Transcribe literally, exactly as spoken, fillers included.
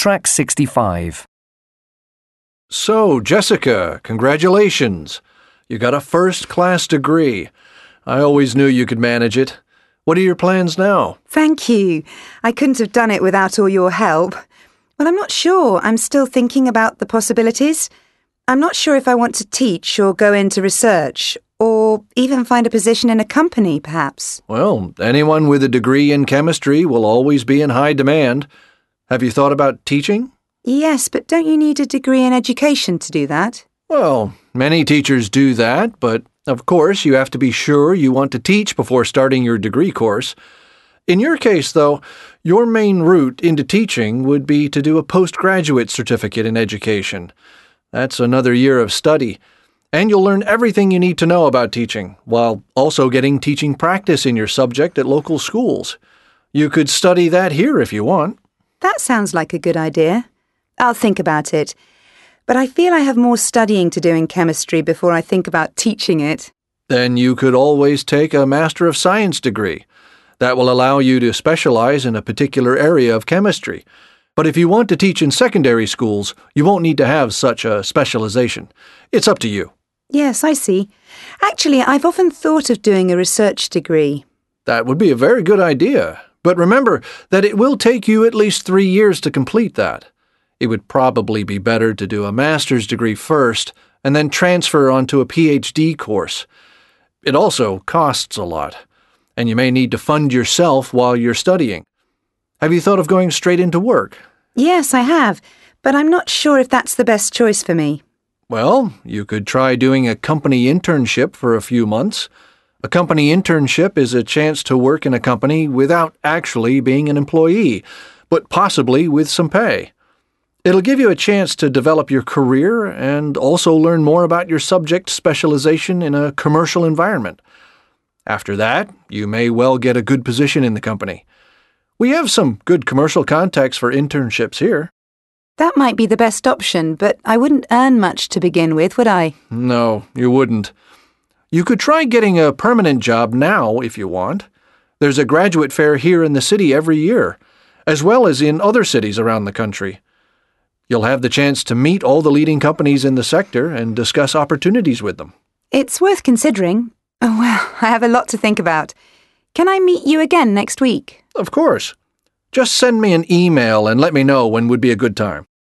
Track sixty-five. So, Jessica, congratulations. You got a first-class degree. I always knew you could manage it. What are your plans now? Thank you. I couldn't have done it without all your help. Well, I'm not sure. I'm still thinking about the possibilities. I'm not sure if I want to teach or go into research, or even find a position in a company, perhaps. Well, anyone with a degree in chemistry will always be in high demand. Have you thought about teaching? Yes, but don't you need a degree in education to do that? Well, many teachers do that, but of course you have to be sure you want to teach before starting your degree course. In your case, though, your main route into teaching would be to do a postgraduate certificate in education. That's another year of study, and you'll learn everything you need to know about teaching, while also getting teaching practice in your subject at local schools. You could study that here if you want. That sounds like a good idea. I'll think about it. But I feel I have more studying to do in chemistry before I think about teaching it. Then you could always take a Master of Science degree. That will allow you to specialize in a particular area of chemistry. But if you want to teach in secondary schools, you won't need to have such a specialization. It's up to you. Yes, I see. Actually, I've often thought of doing a research degree. That would be a very good idea. But remember that it will take you at least three years to complete that. It would probably be better to do a master's degree first and then transfer onto a P H D course. It also costs a lot, and you may need to fund yourself while you're studying. Have you thought of going straight into work? Yes, I have, but I'm not sure if that's the best choice for me. Well, you could try doing a company internship for a few months. A company internship is a chance to work in a company without actually being an employee, but possibly with some pay. It'll give you a chance to develop your career and also learn more about your subject specialization in a commercial environment. After that, you may well get a good position in the company. We have some good commercial contacts for internships here. That might be the best option, but I wouldn't earn much to begin with, would I? No, you wouldn't. You could try getting a permanent job now if you want. There's a graduate fair here in the city every year, as well as in other cities around the country. You'll have the chance to meet all the leading companies in the sector and discuss opportunities with them. It's worth considering. Oh, well, I have a lot to think about. Can I meet you again next week? Of course. Just send me an email and let me know when would be a good time.